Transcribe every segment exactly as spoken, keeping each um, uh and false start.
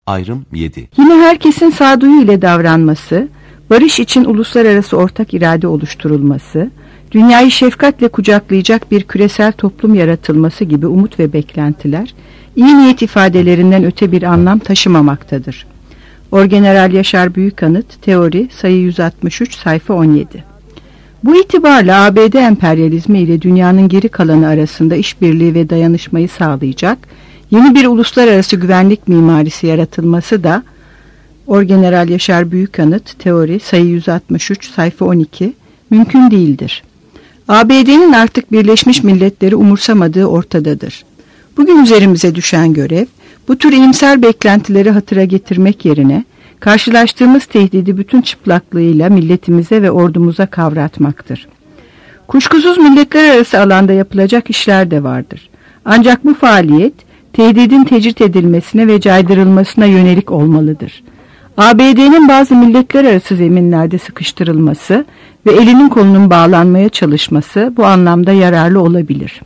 Ayrım yedi. Yine herkesin sağduyu ile davranması, barış için uluslararası ortak irade oluşturulması, dünyayı şefkatle kucaklayacak bir küresel toplum yaratılması gibi umut ve beklentiler, iyi niyet ifadelerinden öte bir anlam taşımamaktadır. Orgeneral Yaşar Büyükanıt, Teori, sayı yüz altmış üç, sayfa on yedi. Bu itibarla A B D emperyalizmi ile dünyanın geri kalanı arasında işbirliği ve dayanışmayı sağlayacak yeni bir uluslararası güvenlik mimarisi yaratılması da Orgeneral Yaşar Büyükanıt, Teori, sayı yüz altmış üç, sayfa on iki, mümkün değildir. A B D'nin artık Birleşmiş Milletleri umursamadığı ortadadır. Bugün üzerimize düşen görev, bu tür iyimser beklentileri hatıra getirmek yerine, karşılaştığımız tehdidi bütün çıplaklığıyla milletimize ve ordumuza kavratmaktır. Kuşkusuz milletler arası alanda yapılacak işler de vardır. Ancak bu faaliyet, tehdidin tecrit edilmesine ve caydırılmasına yönelik olmalıdır. A B D'nin bazı milletler arası zeminlerde sıkıştırılması ve elinin kolunun bağlanmaya çalışması bu anlamda yararlı olabilir.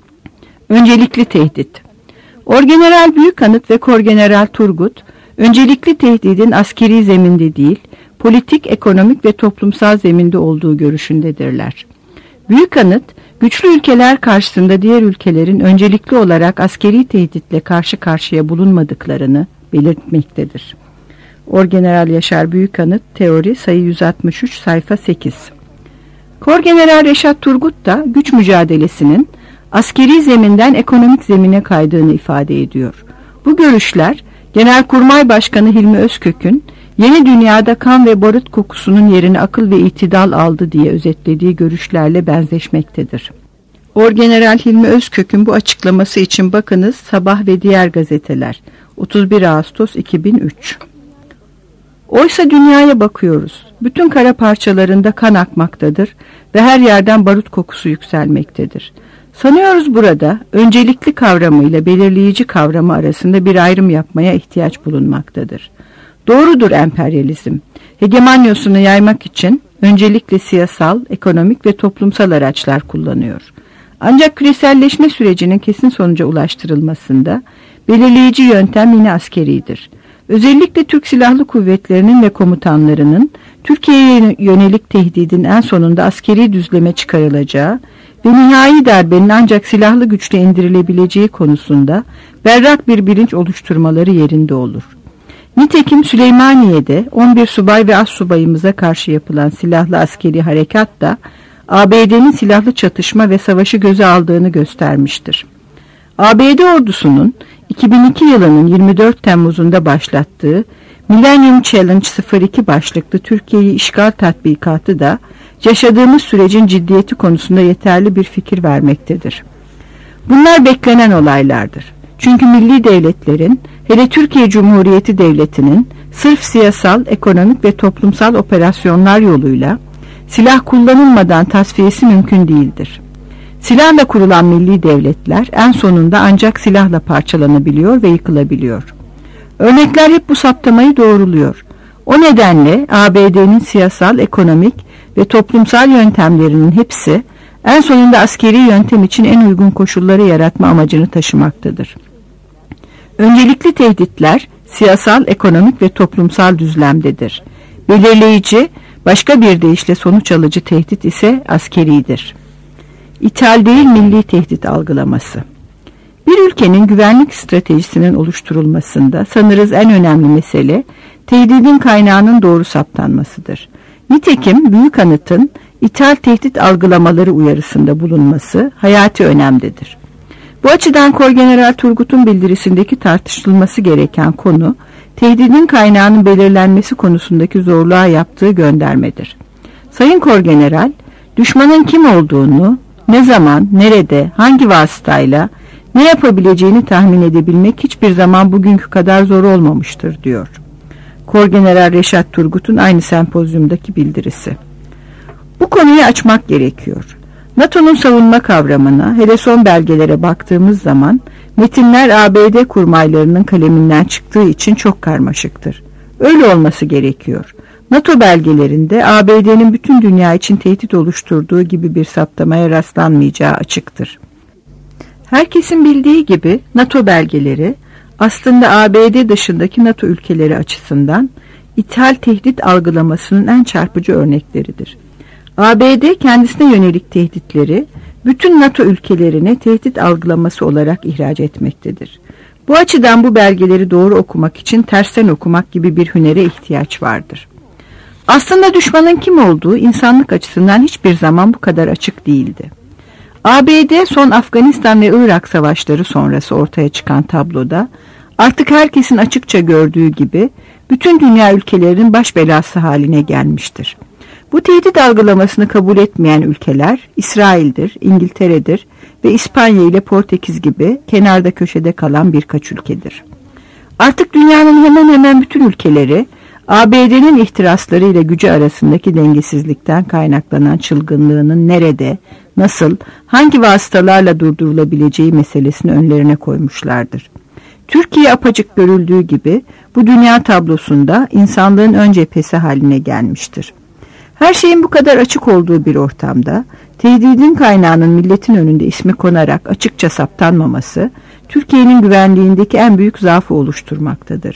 Öncelikli tehdit. Orgeneral Büyükanıt ve Korgeneral Turgut, öncelikli tehdidin askeri zeminde değil, politik, ekonomik ve toplumsal zeminde olduğu görüşündedirler. Büyükanıt, güçlü ülkeler karşısında diğer ülkelerin öncelikli olarak askeri tehditle karşı karşıya bulunmadıklarını belirtmektedir. Orgeneral Yaşar Büyükanıt, Teori, sayı yüz altmış üç, sayfa sekiz. Korgeneral Reşat Turgut da güç mücadelesinin askeri zeminden ekonomik zemine kaydığını ifade ediyor. Bu görüşler, Genelkurmay Başkanı Hilmi Özkök'ün yeni dünyada kan ve barut kokusunun yerini akıl ve itidal aldı diye özetlediği görüşlerle benzeşmektedir. Orgeneral Hilmi Özkök'ün bu açıklaması için bakınız Sabah ve diğer gazeteler, otuz bir Ağustos iki bin üç. Oysa dünyaya bakıyoruz. Bütün kara parçalarında kan akmaktadır ve her yerden barut kokusu yükselmektedir. Sanıyoruz burada öncelikli kavramıyla belirleyici kavramı arasında bir ayrım yapmaya ihtiyaç bulunmaktadır. Doğrudur emperyalizm. Hegemonyasını yaymak için öncelikle siyasal, ekonomik ve toplumsal araçlar kullanıyor. Ancak küreselleşme sürecinin kesin sonuca ulaştırılmasında belirleyici yöntem yine askeridir. Özellikle Türk Silahlı Kuvvetleri'nin ve komutanlarının Türkiye'ye yönelik tehdidin en sonunda askeri düzleme çıkarılacağı ve nihai darbenin ancak silahlı güçle indirilebileceği konusunda berrak bir bilinç oluşturmaları yerinde olur. Nitekim Süleymaniye'de on bir subay ve astsubayımıza karşı yapılan silahlı askeri harekat da A B D'nin silahlı çatışma ve savaşı göze aldığını göstermiştir. A B D ordusunun iki bin iki yılının yirmi dört Temmuz'unda başlattığı Millennium Challenge sıfır iki başlıklı Türkiye'yi işgal tatbikatı da yaşadığımız sürecin ciddiyeti konusunda yeterli bir fikir vermektedir. Bunlar beklenen olaylardır. Çünkü milli devletlerin, hele Türkiye Cumhuriyeti Devleti'nin sırf siyasal, ekonomik ve toplumsal operasyonlar yoluyla silah kullanılmadan tasfiyesi mümkün değildir. Silahla kurulan milli devletler en sonunda ancak silahla parçalanabiliyor ve yıkılabiliyor. Örnekler hep bu saptamayı doğruluyor. O nedenle A B D'nin siyasal, ekonomik ve toplumsal yöntemlerinin hepsi en sonunda askeri yöntem için en uygun koşulları yaratma amacını taşımaktadır. Öncelikli tehditler siyasal, ekonomik ve toplumsal düzlemdedir. Belirleyici, başka bir deyişle sonuç alıcı tehdit ise askeridir. İthal değil milli tehdit algılaması. Bir ülkenin güvenlik stratejisinin oluşturulmasında sanırız en önemli mesele tehdidin kaynağının doğru saptanmasıdır. Nitekim Büyükanıt'ın ithal tehdit algılamaları uyarısında bulunması hayati önemlidir. Bu açıdan Korgeneral Turgut'un bildirisindeki tartışılması gereken konu, tehdidin kaynağının belirlenmesi konusundaki zorluğa yaptığı göndermedir. Sayın Korgeneral, düşmanın kim olduğunu, ne zaman, nerede, hangi vasıtayla, ne yapabileceğini tahmin edebilmek hiçbir zaman bugünkü kadar zor olmamıştır, diyor. Korgeneral Reşat Turgut'un aynı sempozyumdaki bildirisi. Bu konuyu açmak gerekiyor. NATO'nun savunma kavramına, hele son belgelere baktığımız zaman, metinler A B D kurmaylarının kaleminden çıktığı için çok karmaşıktır. Öyle olması gerekiyor. NATO belgelerinde A B D'nin bütün dünya için tehdit oluşturduğu gibi bir saptamaya rastlanmayacağı açıktır. Herkesin bildiği gibi NATO belgeleri, aslında A B D dışındaki NATO ülkeleri açısından ithal tehdit algılamasının en çarpıcı örnekleridir. A B D kendisine yönelik tehditleri bütün NATO ülkelerine tehdit algılaması olarak ihraç etmektedir. Bu açıdan bu belgeleri doğru okumak için tersten okumak gibi bir hünere ihtiyaç vardır. Aslında düşmanın kim olduğu insanlık açısından hiçbir zaman bu kadar açık değildi. A B D son Afganistan ve Irak savaşları sonrası ortaya çıkan tabloda artık herkesin açıkça gördüğü gibi bütün dünya ülkelerinin baş belası haline gelmiştir. Bu tehdit algılamasını kabul etmeyen ülkeler İsrail'dir, İngiltere'dir ve İspanya ile Portekiz gibi kenarda köşede kalan birkaç ülkedir. Artık dünyanın hemen hemen bütün ülkeleri A B D'nin ihtirasları ile gücü arasındaki dengesizlikten kaynaklanan çılgınlığının nerede, nasıl, hangi vasıtalarla durdurulabileceği meselesini önlerine koymuşlardır. Türkiye apacık görüldüğü gibi bu dünya tablosunda insanlığın ön cephesi haline gelmiştir. Her şeyin bu kadar açık olduğu bir ortamda tehdidin kaynağının milletin önünde ismi konarak açıkça saptanmaması Türkiye'nin güvenliğindeki en büyük zaafı oluşturmaktadır.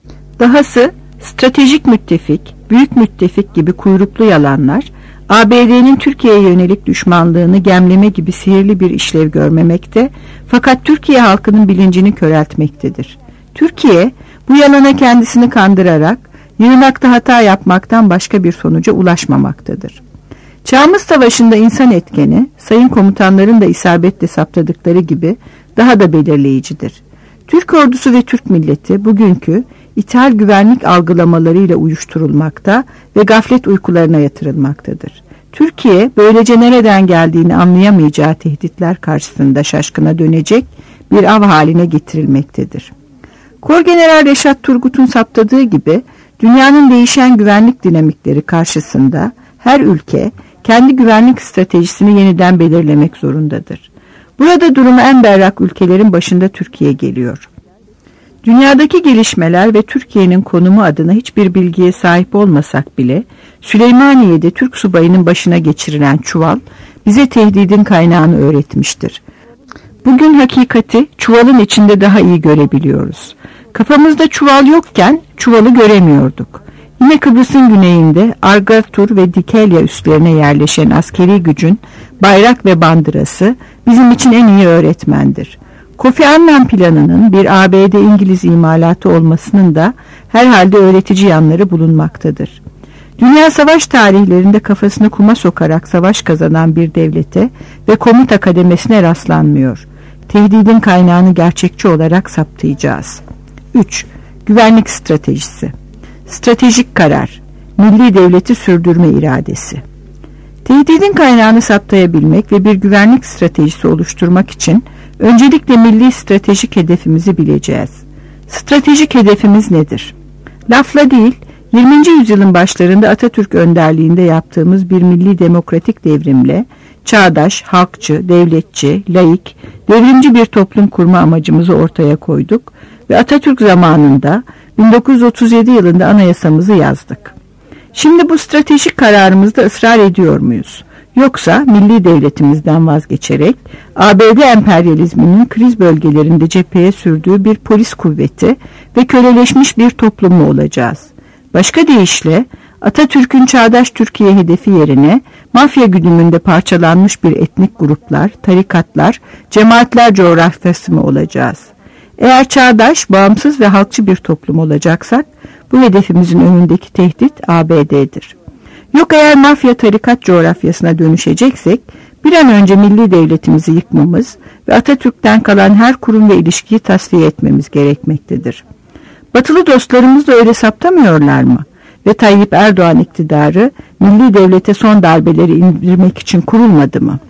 Dahası stratejik müttefik, büyük müttefik gibi kuyruklu yalanlar A B D'nin Türkiye'ye yönelik düşmanlığını gemleme gibi sihirli bir işlev görmemekte fakat Türkiye halkının bilincini köreltmektedir. Türkiye bu yalana kendisini kandırarak yığınakta hata yapmaktan başka bir sonuca ulaşmamaktadır. Çağımız Savaşı'nda insan etkeni, sayın komutanların da isabetle saptadıkları gibi daha da belirleyicidir. Türk ordusu ve Türk milleti bugünkü ithal güvenlik algılamalarıyla uyuşturulmakta ve gaflet uykularına yatırılmaktadır. Türkiye böylece nereden geldiğini anlayamayacağı tehditler karşısında şaşkına dönecek bir av haline getirilmektedir. Korgeneral Reşat Turgut'un saptadığı gibi dünyanın değişen güvenlik dinamikleri karşısında her ülke kendi güvenlik stratejisini yeniden belirlemek zorundadır. Burada durumu en berrak ülkelerin başında Türkiye geliyor. Dünyadaki gelişmeler ve Türkiye'nin konumu adına hiçbir bilgiye sahip olmasak bile Süleymaniye'de Türk subayının başına geçirilen çuval bize tehdidin kaynağını öğretmiştir. Bugün hakikati çuvalın içinde daha iyi görebiliyoruz. Kafamızda çuval yokken çuvalı göremiyorduk. Yine Kıbrıs'ın güneyinde Argatur ve Dikelya üslerine yerleşen askeri gücün bayrak ve bandırası bizim için en iyi öğretmendir. Kofi Annan planının bir A B D İngiliz imalatı olmasının da herhalde öğretici yanları bulunmaktadır. Dünya savaş tarihlerinde kafasını kuma sokarak savaş kazanan bir devlete ve komuta kademesine rastlanmıyor. Tehdidin kaynağını gerçekçi olarak saptayacağız. üç. Güvenlik stratejisi. Stratejik karar. Milli devleti sürdürme iradesi. Tehdidin kaynağını saptayabilmek ve bir güvenlik stratejisi oluşturmak için öncelikle milli stratejik hedefimizi bileceğiz. Stratejik hedefimiz nedir? Lafla değil, yirminci yüzyılın başlarında Atatürk önderliğinde yaptığımız bir milli demokratik devrimle çağdaş, halkçı, devletçi, laik, devrimci bir toplum kurma amacımızı ortaya koyduk ve Atatürk zamanında bin dokuz yüz otuz yedi yılında anayasamızı yazdık. Şimdi bu stratejik kararımızda ısrar ediyor muyuz? Yoksa milli devletimizden vazgeçerek A B D emperyalizminin kriz bölgelerinde cepheye sürdüğü bir polis kuvveti ve köleleşmiş bir toplum mu olacağız? Başka deyişle Atatürk'ün çağdaş Türkiye hedefi yerine mafya güdümünde parçalanmış bir etnik gruplar, tarikatlar, cemaatler coğrafyası mı olacağız? Eğer çağdaş, bağımsız ve halkçı bir toplum olacaksak bu hedefimizin önündeki tehdit A B D'dir. Yok eğer mafya tarikat coğrafyasına dönüşeceksek bir an önce milli devletimizi yıkmamız ve Atatürk'ten kalan her kurum ve ilişkiyi tasfiye etmemiz gerekmektedir. Batılı dostlarımız da öyle saptamıyorlar mı? Ve Tayyip Erdoğan iktidarı milli devlete son darbeleri indirmek için kurulmadı mı?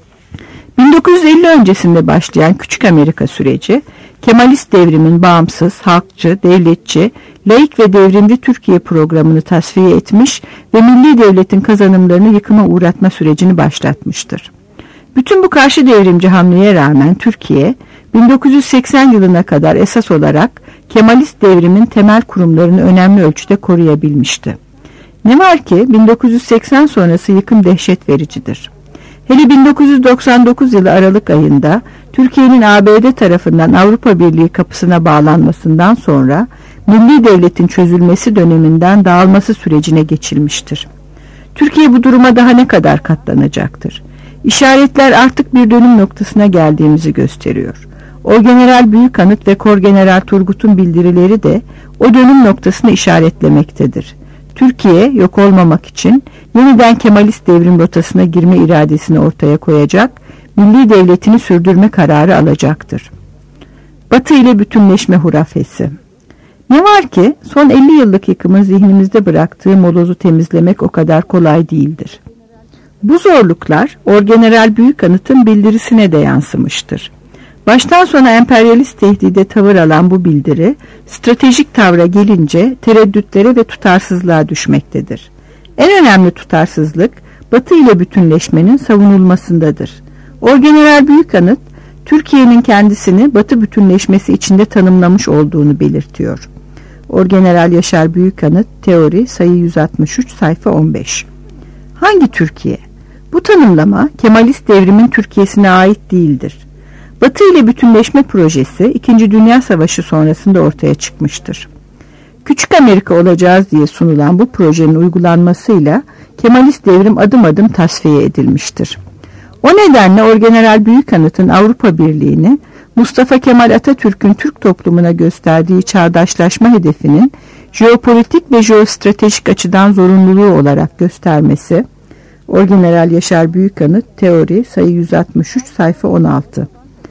bin dokuz yüz elli öncesinde başlayan Küçük Amerika süreci, Kemalist devrimin bağımsız, halkçı, devletçi, laik ve devrimci Türkiye programını tasfiye etmiş ve milli devletin kazanımlarını yıkıma uğratma sürecini başlatmıştır. Bütün bu karşı devrimci hamleye rağmen Türkiye, bin dokuz yüz seksen yılına kadar esas olarak Kemalist devrimin temel kurumlarını önemli ölçüde koruyabilmişti. Ne var ki bin dokuz yüz seksen sonrası yıkım dehşet vericidir. Hele bin dokuz yüz doksan dokuz yılı Aralık ayında Türkiye'nin A B D tarafından Avrupa Birliği kapısına bağlanmasından sonra milli devletin çözülmesi döneminden dağılması sürecine geçilmiştir. Türkiye bu duruma daha ne kadar katlanacaktır? İşaretler artık bir dönüm noktasına geldiğimizi gösteriyor. Orgeneral Büyükanıt ve Korgeneral Turgut'un bildirileri de o dönüm noktasını işaretlemektedir. Türkiye yok olmamak için yeniden Kemalist devrim rotasına girme iradesini ortaya koyacak, milli devletini sürdürme kararı alacaktır. Batı ile bütünleşme hurafesi. Ne var ki son elli yıllık yıkımın zihnimizde bıraktığı molozu temizlemek o kadar kolay değildir. Bu zorluklar Orgeneral Büyükanıt'ın bildirisine de yansımıştır. Baştan sona emperyalist tehdide tavır alan bu bildiri, stratejik tavra gelince tereddütlere ve tutarsızlığa düşmektedir. En önemli tutarsızlık, Batı ile bütünleşmenin savunulmasındadır. Orgeneral Büyükanıt, Türkiye'nin kendisini Batı bütünleşmesi içinde tanımlamış olduğunu belirtiyor. Orgeneral Yaşar Büyükanıt, Teori, sayı yüz altmış üç, sayfa on beş. Hangi Türkiye? Bu tanımlama, Kemalist devrimin Türkiye'sine ait değildir. Batı ile bütünleşme projesi İkinci Dünya Savaşı sonrasında ortaya çıkmıştır. Küçük Amerika olacağız diye sunulan bu projenin uygulanmasıyla Kemalist devrim adım adım tasfiye edilmiştir. O nedenle Orgeneral Büyükanıt'ın Avrupa Birliği'ni Mustafa Kemal Atatürk'ün Türk toplumuna gösterdiği çağdaşlaşma hedefinin jeopolitik ve jeostratejik açıdan zorunluluğu olarak göstermesi, Orgeneral Yaşar Büyükanıt, Teori, sayı yüz altmış üç, sayfa on altı.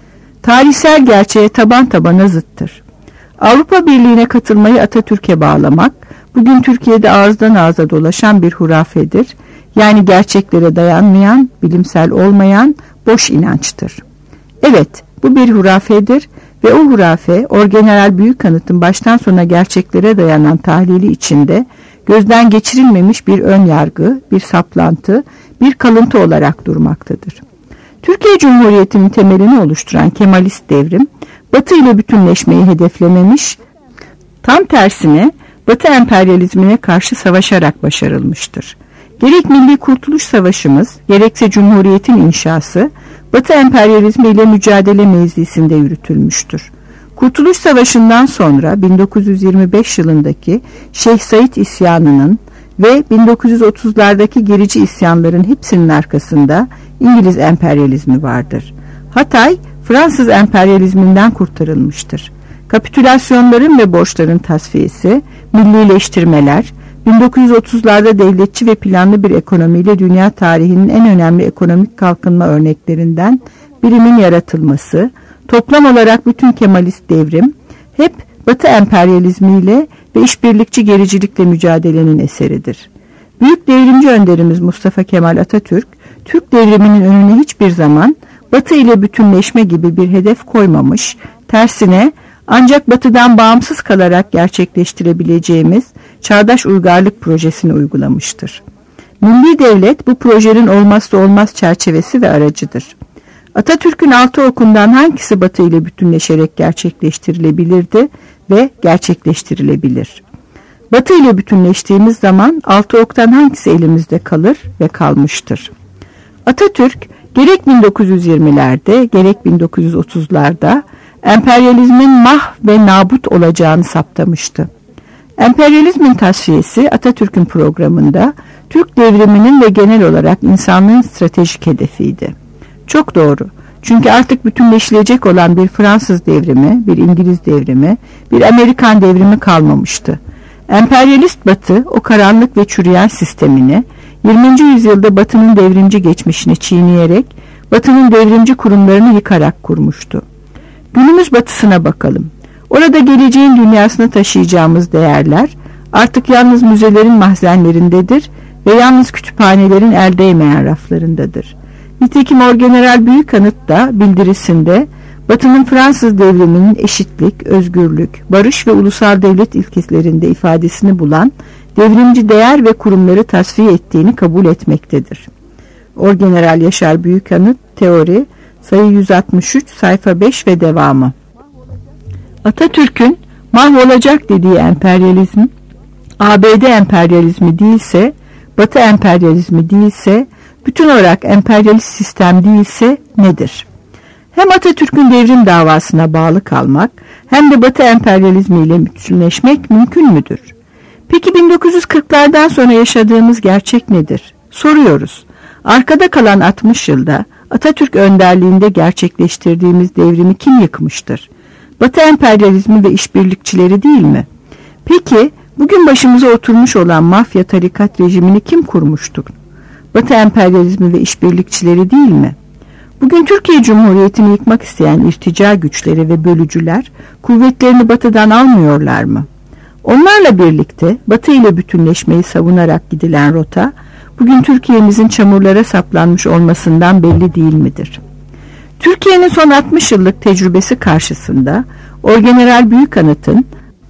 Tarihsel gerçeğe taban tabana zıttır. Avrupa Birliği'ne katılmayı Atatürk'e bağlamak, bugün Türkiye'de ağızdan ağza dolaşan bir hurafedir. Yani gerçeklere dayanmayan, bilimsel olmayan boş inançtır. Evet, bu bir hurafedir ve o hurafe Orgeneral Büyükanıt'ın baştan sona gerçeklere dayanan tahlili içinde gözden geçirilmemiş bir ön yargı, bir saplantı, bir kalıntı olarak durmaktadır. Türkiye Cumhuriyeti'nin temelini oluşturan Kemalist devrim, Batı ile bütünleşmeyi hedeflememiş, tam tersine Batı emperyalizmine karşı savaşarak başarılmıştır. Gerek Milli Kurtuluş Savaşımız, gerekse Cumhuriyet'in inşası, Batı emperyalizmi ile mücadele mevzisinde yürütülmüştür. Kurtuluş Savaşı'ndan sonra bin dokuz yüz yirmi beş yılındaki Şeyh Said isyanının ve bin dokuz yüz otuzlardaki gerici isyanların hepsinin arkasında İngiliz emperyalizmi vardır. Hatay, Fransız emperyalizminden kurtarılmıştır. Kapitülasyonların ve borçların tasfiyesi, millileştirmeler, bin dokuz yüz otuzlarda devletçi ve planlı bir ekonomiyle dünya tarihinin en önemli ekonomik kalkınma örneklerinden birinin yaratılması, toplam olarak bütün Kemalist devrim, hep Batı emperyalizmiyle ve işbirlikçi gericilikle mücadelenin eseridir. Büyük devrimci önderimiz Mustafa Kemal Atatürk, Türk devriminin önüne hiçbir zaman Batı ile bütünleşme gibi bir hedef koymamış, tersine ancak Batı'dan bağımsız kalarak gerçekleştirebileceğimiz çağdaş uygarlık projesini uygulamıştır. Milli devlet bu projenin olmazsa olmaz çerçevesi ve aracıdır. Atatürk'ün altı okundan hangisi Batı ile bütünleşerek gerçekleştirilebilirdi ve gerçekleştirilebilir? Batı ile bütünleştiğimiz zaman altı oktan hangisi elimizde kalır ve kalmıştır? Atatürk gerek bin dokuz yüz yirmilerde gerek bin dokuz yüz otuzlarda emperyalizmin mah ve nabut olacağını saptamıştı. Emperyalizmin tasfiyesi Atatürk'ün programında Türk devriminin ve genel olarak insanlığın stratejik hedefiydi. Çok doğru. Çünkü artık bütünleşilecek olan bir Fransız devrimi, bir İngiliz devrimi, bir Amerikan devrimi kalmamıştı. Emperyalist Batı o karanlık ve çürüyen sistemini yirminci yüzyılda Batı'nın devrimci geçmişini çiğneyerek Batı'nın devrimci kurumlarını yıkarak kurmuştu. Günümüz Batısına bakalım. Orada geleceğin dünyasına taşıyacağımız değerler artık yalnız müzelerin mahzenlerindedir ve yalnız kütüphanelerin el değmeyen raflarındadır. Nitekim Orgeneral Büyükanıt da bildirisinde Batı'nın Fransız devriminin eşitlik, özgürlük, barış ve ulusal devlet ilkelerinde ifadesini bulan devrimci değer ve kurumları tasfiye ettiğini kabul etmektedir. Orgeneral Yaşar Büyükanıt, Teori, sayı yüz altmış üç, sayfa beş ve devamı. Atatürk'ün mahvolacak dediği emperyalizm, A B D emperyalizmi değilse, Batı emperyalizmi değilse, bütün olarak emperyalist sistem değilse nedir? Hem Atatürk'ün devrim davasına bağlı kalmak hem de Batı emperyalizmiyle bütünleşmek mümkün müdür? Peki bin dokuz yüz kırklardan sonra yaşadığımız gerçek nedir? Soruyoruz. Arkada kalan altmış yılda Atatürk önderliğinde gerçekleştirdiğimiz devrimi kim yıkmıştır? Batı emperyalizmi ve işbirlikçileri değil mi? Peki bugün başımıza oturmuş olan mafya tarikat rejimini kim kurmuştur? Batı emperyalizmi ve işbirlikçileri değil mi? Bugün Türkiye Cumhuriyeti'ni yıkmak isteyen irtica güçleri ve bölücüler kuvvetlerini Batı'dan almıyorlar mı? Onlarla birlikte Batı ile bütünleşmeyi savunarak gidilen rota, bugün Türkiye'mizin çamurlara saplanmış olmasından belli değil midir? Türkiye'nin son altmış yıllık tecrübesi karşısında Orgeneral Büyükanıt'ın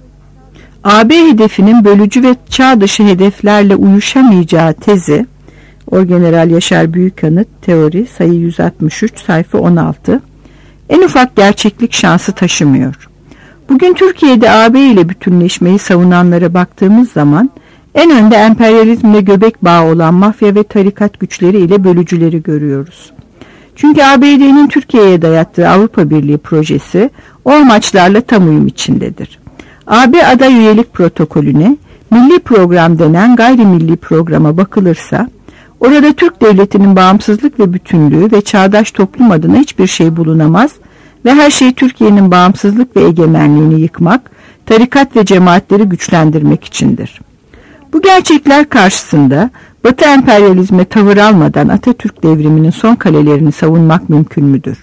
A B hedefinin bölücü ve çağ dışı hedeflerle uyuşamayacağı tezi, Orgeneral Yaşar Büyükanıt Teori sayı yüz altmış üç sayfa on altı, en ufak gerçeklik şansı taşımıyor. Bugün Türkiye'de A B ile bütünleşmeyi savunanlara baktığımız zaman en önde emperyalizmle göbek bağı olan mafya ve tarikat güçleri ile bölücüleri görüyoruz. Çünkü A B D'nin Türkiye'ye dayattığı Avrupa Birliği projesi o amaçlarla tam uyum içindedir. A B aday üyelik protokolüne, milli program denen gayrimilli programa bakılırsa, orada Türk devletinin bağımsızlık ve bütünlüğü ve çağdaş toplum adına hiçbir şey bulunamaz ve her şey Türkiye'nin bağımsızlık ve egemenliğini yıkmak, tarikat ve cemaatleri güçlendirmek içindir. Bu gerçekler karşısında Batı emperyalizme tavır almadan Atatürk devriminin son kalelerini savunmak mümkün müdür?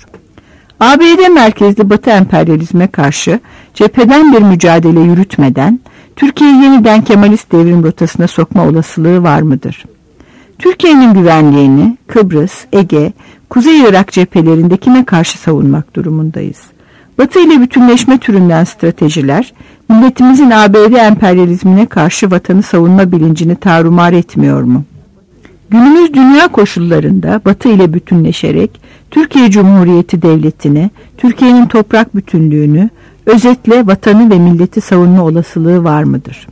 A B D merkezli Batı emperyalizme karşı cepheden bir mücadele yürütmeden Türkiye'yi yeniden Kemalist devrim rotasına sokma olasılığı var mıdır? Türkiye'nin güvenliğini Kıbrıs, Ege, Kuzey Irak cephelerinde kime karşı savunmak durumundayız? Batı ile bütünleşme türünden stratejiler, milletimizin A B D emperyalizmine karşı vatanı savunma bilincini tarumar etmiyor mu? Günümüz dünya koşullarında Batı ile bütünleşerek Türkiye Cumhuriyeti Devleti'ni, Türkiye'nin toprak bütünlüğünü, özetle vatanı ve milleti savunma olasılığı var mıdır?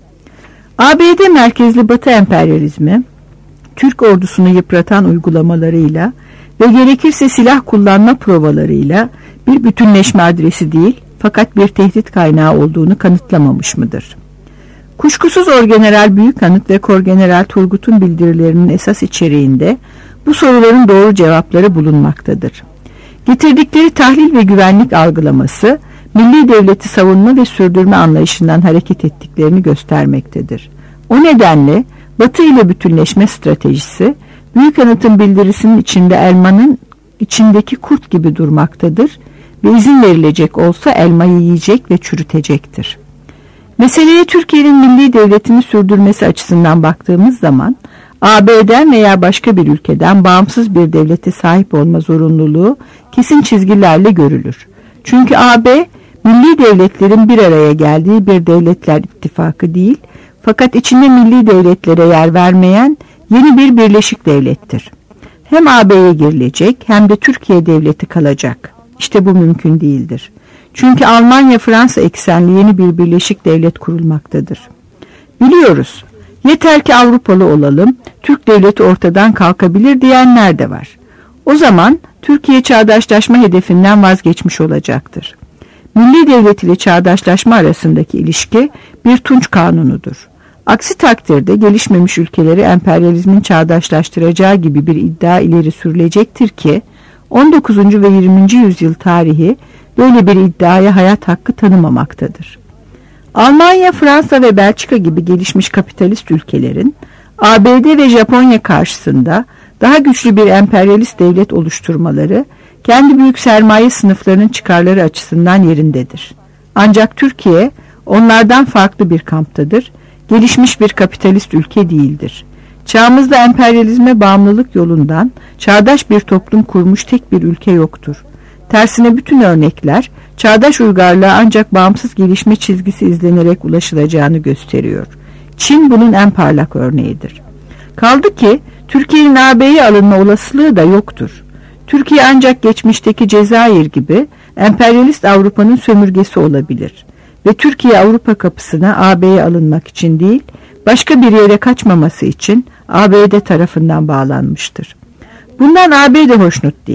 A B D merkezli Batı emperyalizmi, Türk ordusunu yıpratan uygulamalarıyla ve gerekirse silah kullanma provalarıyla bir bütünleşme adresi değil, fakat bir tehdit kaynağı olduğunu kanıtlamamış mıdır? Kuşkusuz Orgeneral Büyükanıt ve Korgeneral Turgut'un bildirilerinin esas içeriğinde bu soruların doğru cevapları bulunmaktadır. Getirdikleri tahlil ve güvenlik algılaması, milli devleti savunma ve sürdürme anlayışından hareket ettiklerini göstermektedir. O nedenle Batı ile bütünleşme stratejisi, Büyükanıt'ın bildirisinin içinde elmanın içindeki kurt gibi durmaktadır ve izin verilecek olsa elmayı yiyecek ve çürütecektir. Meseleye Türkiye'nin milli devletini sürdürmesi açısından baktığımız zaman, A B D'den veya başka bir ülkeden bağımsız bir devlete sahip olma zorunluluğu kesin çizgilerle görülür. Çünkü A B, milli devletlerin bir araya geldiği bir devletler ittifakı değil, fakat içinde milli devletlere yer vermeyen yeni bir birleşik devlettir. Hem A B'ye girilecek hem de Türkiye devleti kalacak. İşte bu mümkün değildir. Çünkü Almanya-Fransa eksenli yeni bir birleşik devlet kurulmaktadır. Biliyoruz, yeter ki Avrupalı olalım, Türk devleti ortadan kalkabilir diyenler de var. O zaman Türkiye çağdaşlaşma hedefinden vazgeçmiş olacaktır. Milli devlet ile çağdaşlaşma arasındaki ilişki bir Tunç kanunudur. Aksi takdirde gelişmemiş ülkeleri emperyalizmin çağdaşlaştıracağı gibi bir iddia ileri sürülecektir ki on dokuzuncu ve yirminci yüzyıl tarihi böyle bir iddiaya hayat hakkı tanımamaktadır. Almanya, Fransa ve Belçika gibi gelişmiş kapitalist ülkelerin A B D ve Japonya karşısında daha güçlü bir emperyalist devlet oluşturmaları kendi büyük sermaye sınıflarının çıkarları açısından yerindedir. Ancak Türkiye onlardan farklı bir kamptadır, gelişmiş bir kapitalist ülke değildir. Çağımızda emperyalizme bağımlılık yolundan çağdaş bir toplum kurmuş tek bir ülke yoktur. Tersine bütün örnekler çağdaş uygarlığa ancak bağımsız gelişme çizgisi izlenerek ulaşılacağını gösteriyor. Çin bunun en parlak örneğidir. Kaldı ki Türkiye'nin A B'ye alınma olasılığı da yoktur. Türkiye ancak geçmişteki Cezayir gibi emperyalist Avrupa'nın sömürgesi olabilir. Ve Türkiye Avrupa kapısına A B'ye alınmak için değil, başka bir yere kaçmaması için A B D tarafından bağlanmıştır. Bundan A B D hoşnut değil.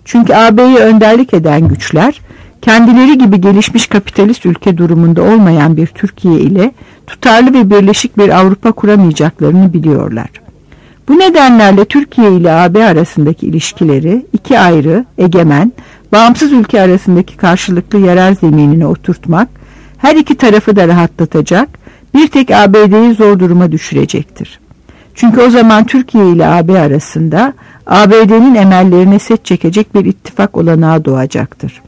Çünkü A B'ye önderlik eden güçler, kendileri gibi gelişmiş kapitalist ülke durumunda olmayan bir Türkiye ile tutarlı ve birleşik bir Avrupa kuramayacaklarını biliyorlar. Bu nedenlerle Türkiye ile A B arasındaki ilişkileri iki ayrı, egemen, bağımsız ülke arasındaki karşılıklı yarar zeminine oturtmak, her iki tarafı da rahatlatacak, bir tek A B D'yi zor duruma düşürecektir. Çünkü o zaman Türkiye ile A B arasında A B D'nin emellerine set çekecek bir ittifak olanağı doğacaktır.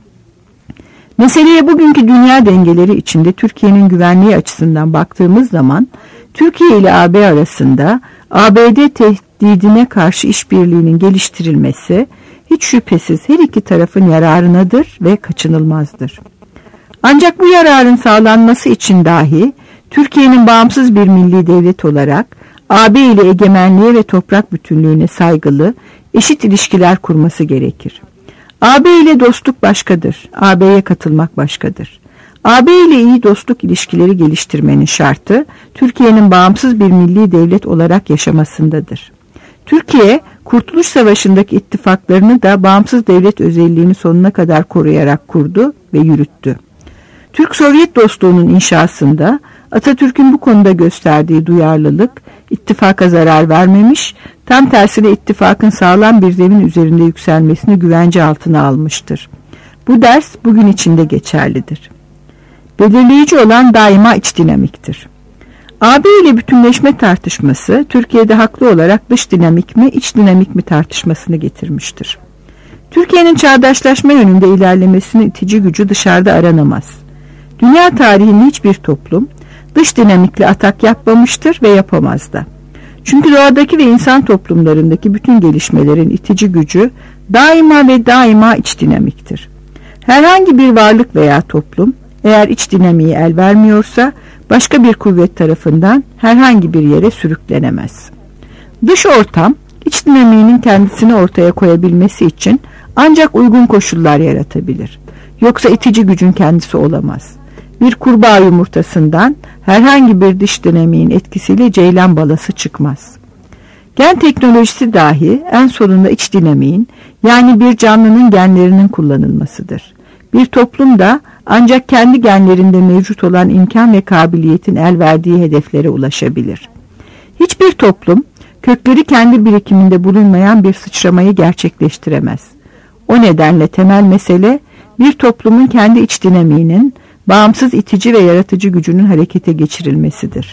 Meseleye bugünkü dünya dengeleri içinde Türkiye'nin güvenliği açısından baktığımız zaman, Türkiye ile A B arasında A B D tehdidine karşı işbirliğinin geliştirilmesi hiç şüphesiz her iki tarafın yararınadır ve kaçınılmazdır. Ancak bu yararın sağlanması için dahi Türkiye'nin bağımsız bir milli devlet olarak A B ile egemenliğe ve toprak bütünlüğüne saygılı, eşit ilişkiler kurması gerekir. A B ile dostluk başkadır, A B'ye katılmak başkadır. A B ile iyi dostluk ilişkileri geliştirmenin şartı, Türkiye'nin bağımsız bir milli devlet olarak yaşamasındadır. Türkiye, Kurtuluş Savaşı'ndaki ittifaklarını da bağımsız devlet özelliğini sonuna kadar koruyarak kurdu ve yürüttü. Türk-Sovyet dostluğunun inşasında Atatürk'ün bu konuda gösterdiği duyarlılık, ittifaka zarar vermemiş, tam tersine ittifakın sağlam bir zemin üzerinde yükselmesini güvence altına almıştır. Bu ders bugün için de geçerlidir. Belirleyici olan daima iç dinamiktir. A B ile bütünleşme tartışması, Türkiye'de haklı olarak dış dinamik mi, iç dinamik mi tartışmasını getirmiştir. Türkiye'nin çağdaşlaşma yönünde ilerlemesinin itici gücü dışarıda aranamaz. Dünya tarihinin hiçbir toplum dış dinamikle atak yapmamıştır ve yapamaz da. Çünkü doğadaki ve insan toplumlarındaki bütün gelişmelerin itici gücü daima ve daima iç dinamiktir. Herhangi bir varlık veya toplum eğer iç dinamiği el vermiyorsa başka bir kuvvet tarafından herhangi bir yere sürüklenemez. Dış ortam iç dinamiğinin kendisini ortaya koyabilmesi için ancak uygun koşullar yaratabilir. Yoksa itici gücün kendisi olamaz. Bir kurbağa yumurtasından herhangi bir dış dinamiğin etkisiyle ceylan balası çıkmaz. Gen teknolojisi dahi en sonunda iç dinamiğin, yani bir canlının genlerinin kullanılmasıdır. Bir toplum da ancak kendi genlerinde mevcut olan imkan ve kabiliyetin el verdiği hedeflere ulaşabilir. Hiçbir toplum kökleri kendi birikiminde bulunmayan bir sıçramayı gerçekleştiremez. O nedenle temel mesele bir toplumun kendi iç dinamiğinin bağımsız itici ve yaratıcı gücünün harekete geçirilmesidir.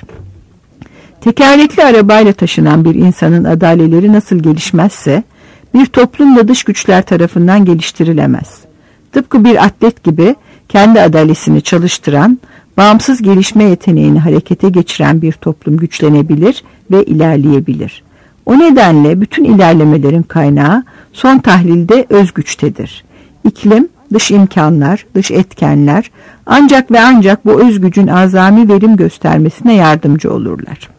Tekerlekli arabayla taşınan bir insanın adaleleri nasıl gelişmezse, bir toplum da dış güçler tarafından geliştirilemez. Tıpkı bir atlet gibi kendi adalesini çalıştıran, bağımsız gelişme yeteneğini harekete geçiren bir toplum güçlenebilir ve ilerleyebilir. O nedenle bütün ilerlemelerin kaynağı son tahlilde özgüçtedir. İklim, dış imkanlar, dış etkenler ancak ve ancak bu özgücün azami verim göstermesine yardımcı olurlar.